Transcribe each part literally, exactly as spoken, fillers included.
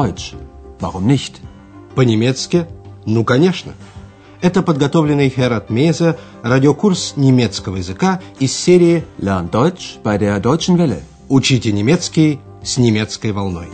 Deutsch. Warum nicht? По-немецки? Ну, конечно. Это подготовленный Херат Мейзе радиокурс немецкого языка из серии Lern Deutsch bei der Deutschen Welle. «Учите немецкий с немецкой волной».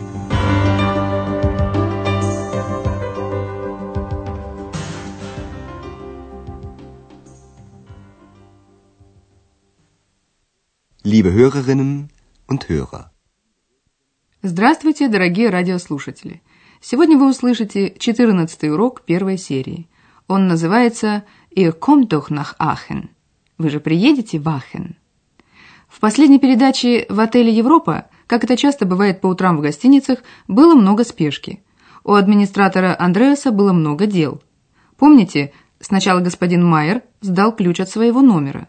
Liebe Hörerinnen und Hörer. Здравствуйте, дорогие радиослушатели! Сегодня вы услышите четырнадцатый урок первой серии. Он называется «Ihr kommt doch nach Aachen». Вы же приедете в Ахен. В последней передаче в отеле «Европа», как это часто бывает по утрам в гостиницах, было много спешки. У администратора Андреаса было много дел. Помните, сначала господин Майер сдал ключ от своего номера.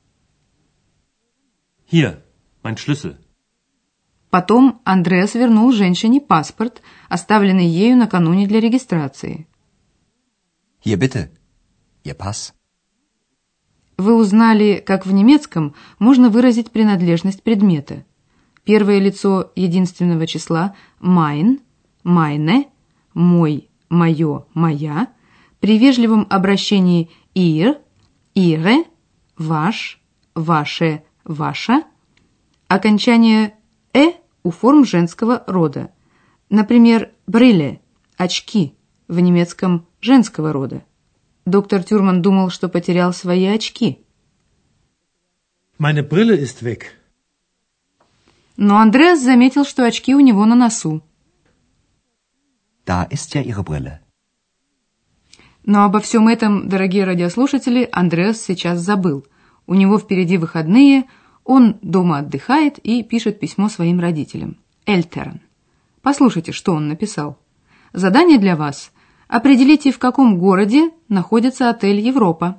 Hier, mein Schlüssel. Потом Андреас вернул женщине паспорт, оставленный ею накануне для регистрации. Hier bitte, Ihr Pass. Вы узнали, как в немецком можно выразить принадлежность предмета. Первое лицо единственного числа mein, meine, мой, мое, моя, при вежливом обращении ihr, ihre, ваш, ваше, ваша, окончание «э» у форм женского рода. Например, Brille – очки, в немецком женского рода. Доктор Тюрман думал, что потерял свои очки. Meine Brille ist weg. Но Андреас заметил, что очки у него на носу. Da ist ja Ihre Brille. Но обо всем этом, дорогие радиослушатели, Андреас сейчас забыл. У него впереди выходные, он дома отдыхает и пишет письмо своим родителям. Эльтерн. Послушайте, что он написал. Задание для вас. Определите, в каком городе находится отель «Европа».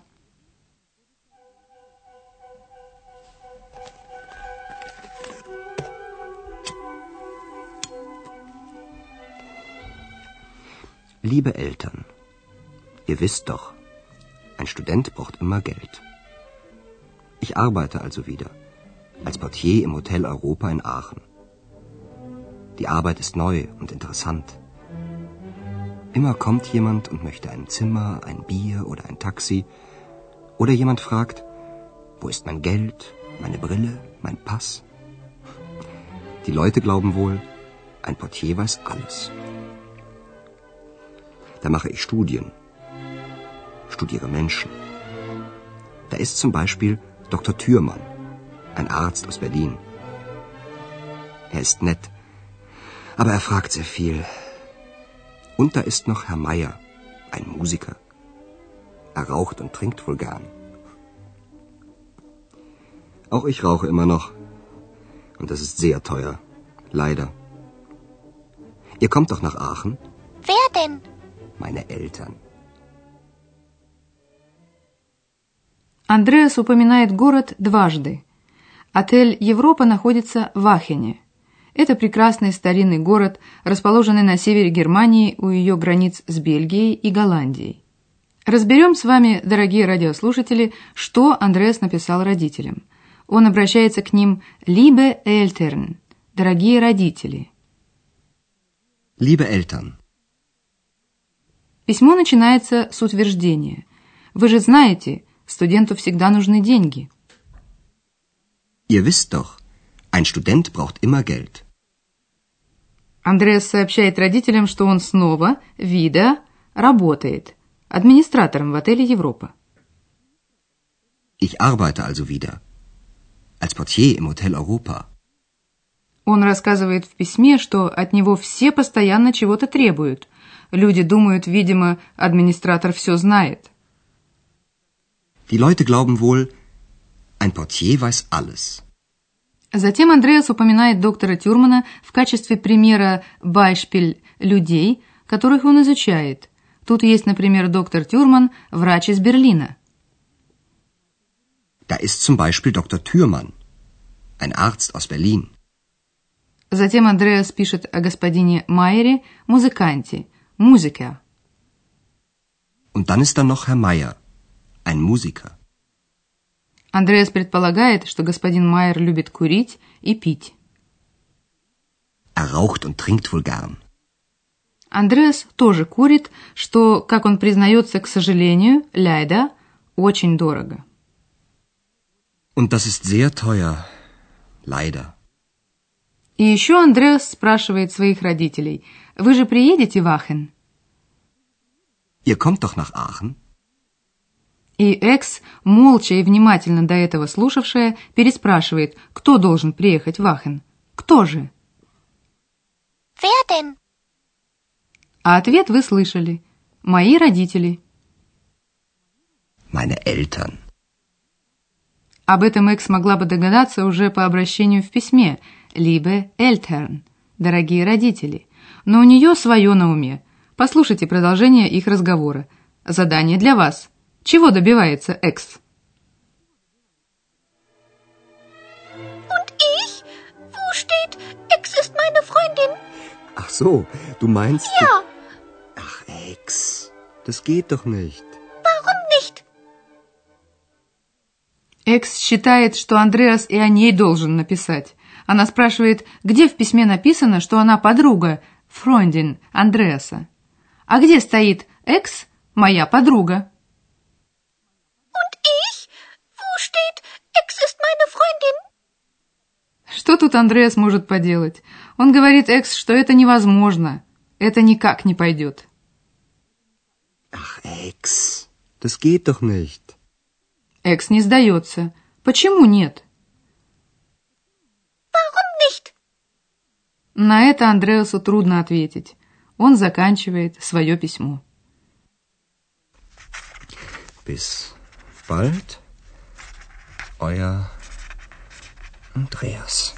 Liebe Eltern, ihr wisst doch, ein Student braucht immer Geld. Ich arbeite also wieder als Portier im Hotel Europa in Aachen. Die Arbeit ist neu und interessant. Immer kommt jemand und möchte ein Zimmer, ein Bier oder ein Taxi. Oder jemand fragt, wo ist mein Geld, meine Brille, mein Pass? Die Leute glauben wohl, ein Portier weiß alles. Da mache ich Studien, studiere Menschen. Da ist zum Beispiel Doktor Thürmann, ein Arzt aus Berlin. Er ist nett, aber er fragt sehr viel. Und da ist noch Herr Meier, ein Musiker. Er raucht und trinkt wohl gern. Auch ich rauche immer noch. Und das ist sehr teuer. Leider. Ihr kommt doch nach Aachen? Wer denn? Meine Eltern. Андреас упоминает город дважды. Отель «Европа» находится в Ахене. Это прекрасный старинный город, расположенный на севере Германии у ее границ с Бельгией и Голландией. Разберем с вами, дорогие радиослушатели, что Андреас написал родителям. Он обращается к ним «Liebe Eltern» – «Дорогие родители». Liebe Eltern. Письмо начинается с утверждения. Вы же знаете, студенту всегда нужны деньги. Ihr wisst doch, ein Student braucht immer Geld. Андреас сообщает родителям, что он снова, wieder, работает администратором в отеле «Европа». Ich arbeite also wieder als Portier im Hotel Europa. Он рассказывает в письме, что от него все постоянно чего-то требуют. Люди думают, видимо, администратор все знает. Die Leute glauben wohl, ein Portier weiß alles. Затем Андреас упоминает доктора Тюрмана в качестве примера Beispiel людей, которых он изучает. Тут есть, например, доктор Тюрман, врач из Берлина. Da ist zum Beispiel Doktor Thürmann, ein Arzt aus Berlin. Затем Андреас пишет о господине Майере, музыканте, Musiker. Und dann ist da noch Herr Meier, ein Musiker. Андреас предполагает, что господин Майер любит курить и пить. Er raucht und trinkt wohl gern. Андреас тоже курит, что, как он признается, к сожалению, leider, очень дорого. Und das ist sehr teuer. Leider. И еще Андреас спрашивает своих родителей: «Вы же приедете в Ахен?» Ihr kommt doch nach Aachen? И Экс, молча и внимательно до этого слушавшая, переспрашивает, кто должен приехать в Ахен. Кто же? Wer denn? А ответ вы слышали. Мои родители. Meine Eltern. Об этом Экс могла бы догадаться уже по обращению в письме «Liebe Eltern», «Дорогие родители». Но у нее свое на уме. Послушайте продолжение их разговора. Задание для вас. Чего добивается Экс? Und ich? Wo steht, Ex ist meine Freundin? Ach so, du meinst... Ja. Ach, Ex, das geht doch nicht. Warum nicht? Экс считает, что Андреас и о ней должен написать. Она спрашивает, где в письме написано, что она подруга, Freundin Андреаса. А где стоит Экс, моя подруга? Und ich? Wo steht, Ex ist meine Freundin? Что тут Андреас может поделать? Он говорит Экс, что это невозможно. Это никак не пойдет. Ach, Ex, das geht doch nicht. Экс не сдается. Почему нет? Warum nicht? На это Андреасу трудно ответить. Он заканчивает свое письмо. Bis bald, euer Andreas.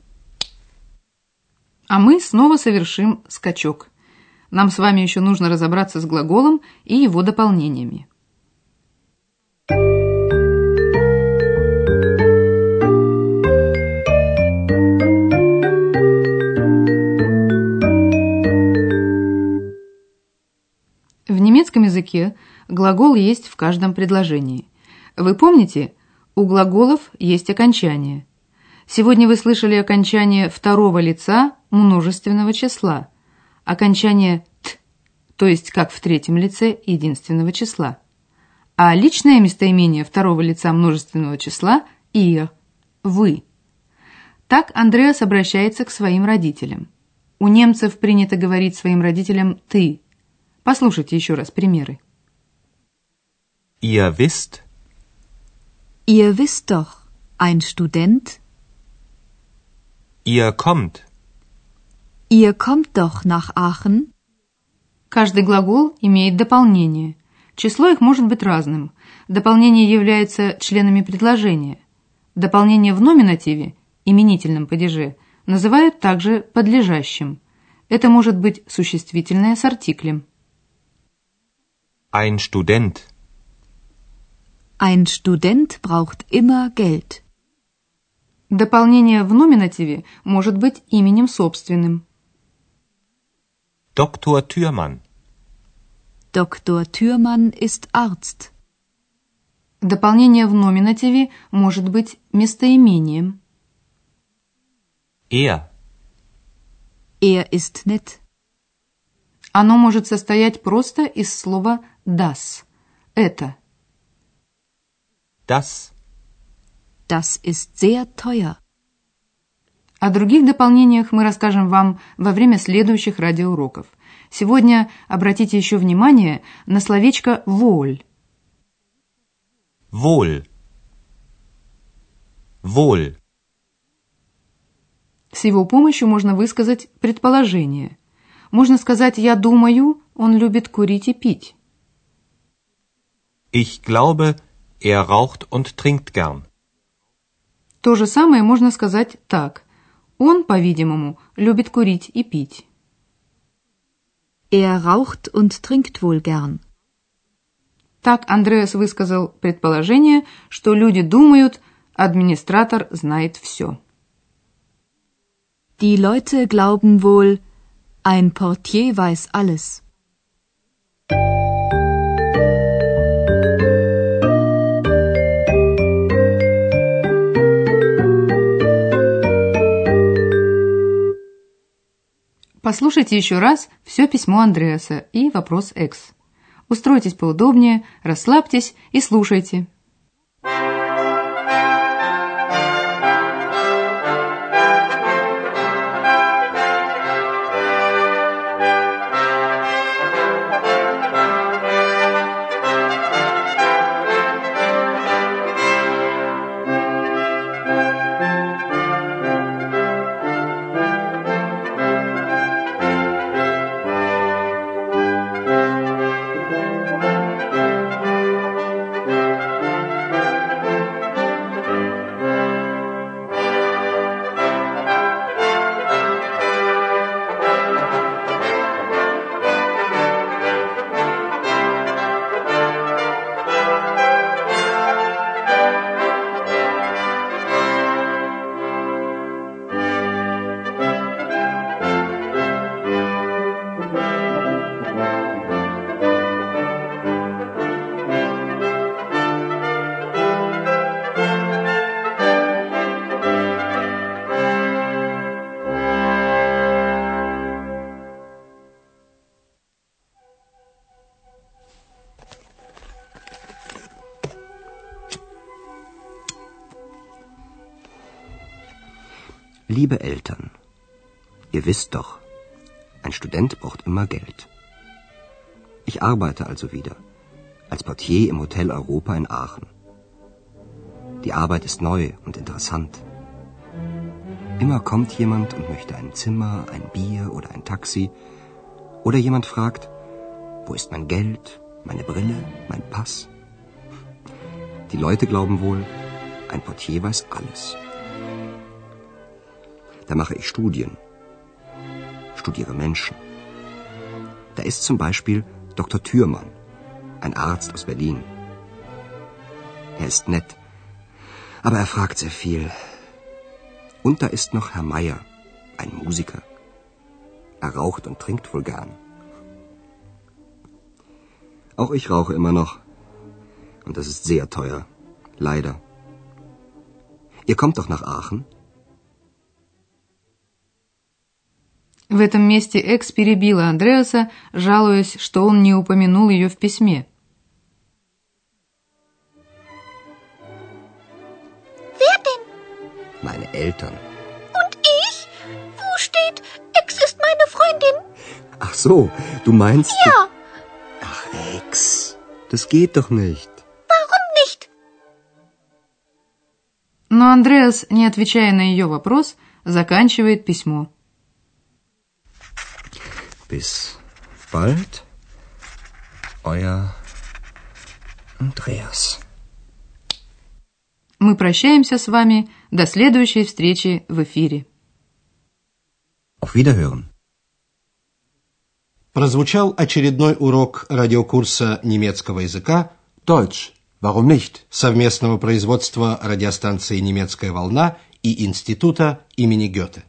А мы снова совершим скачок. Нам с вами еще нужно разобраться с глаголом и его дополнениями. В немецком языке глагол есть в каждом предложении. Вы помните, у глаголов есть окончание. Сегодня вы слышали окончание второго лица множественного числа, окончание «т», то есть как в третьем лице единственного числа. А личное местоимение второго лица множественного числа – «ihr», «вы». Так Андреас обращается к своим родителям. У немцев принято говорить своим родителям «ты». Послушайте еще раз примеры. Ihr wisst, Ihr wisst doch, ein Student. ihr kommt, Ihr kommt doch nach Aachen. Каждый глагол имеет дополнение. Число их может быть разным. Дополнение является членами предложения. Дополнение в номинативе, именительном падеже, называют также подлежащим. Это может быть существительное с артиклем. ein Student, Ein Student braucht immer Geld. Дополнение в номинативе может быть именем собственным. Doktor Thürmann, Doktor Thürmann ist Arzt. Дополнение в номинативе может быть местоимением. er, Er ist nett. Оно может состоять просто из слова das. Это. das, Das ist sehr teuer. О других дополнениях мы расскажем вам во время следующих радиоуроков. Сегодня обратите еще внимание на словечко «wohl». wohl, wohl, С его помощью можно высказать предположение. Можно сказать «я думаю, он любит курить и пить». ich glaube, er raucht und trinkt gern. То же самое можно сказать так. Он, по-видимому, любит курить и пить. Er raucht und trinkt wohl gern. Так Андреас высказал предположение, что люди думают, администратор знает все. Die Leute glauben wohl, ein Portier weiß alles. Послушайте еще раз все письмо Андреаса и вопрос Экс. Устройтесь поудобнее, расслабьтесь и слушайте. Liebe Eltern, ihr wisst doch, ein Student braucht immer Geld. Ich arbeite also wieder, als Portier im Hotel Europa in Aachen. Die Arbeit ist neu und interessant. Immer kommt jemand und möchte ein Zimmer, ein Bier oder ein Taxi. Oder jemand fragt, wo ist mein Geld, meine Brille, mein Pass? Die Leute glauben wohl, ein Portier weiß alles. Da mache ich Studien, studiere Menschen. Da ist zum Beispiel Doktor Thürmann, ein Arzt aus Berlin. Er ist nett, aber er fragt sehr viel. Und da ist noch Herr Meier, ein Musiker. Er raucht und trinkt wohl gern. Auch ich rauche immer noch. Und das ist sehr teuer, leider. Ihr kommt doch nach Aachen? В этом месте Экс перебила Андреаса, жалуясь, что он не упомянул ее в письме. Wer denn? Meine Eltern. Und ich? Wo steht, Ex ist meine Freundin? Ach so, du meinst... Ja. Ach, Ex, das geht doch nicht. Warum nicht? Но Андреас, не отвечая на ее вопрос, заканчивает письмо. Bis bald, euer Andreas. Мы прощаемся с вами до следующей встречи в эфире. Auf Wiederhören. Прозвучал очередной урок радиокурса немецкого языка Deutsch, warum nicht? совместного производства радиостанции «Немецкая волна» и Института имени Гёте.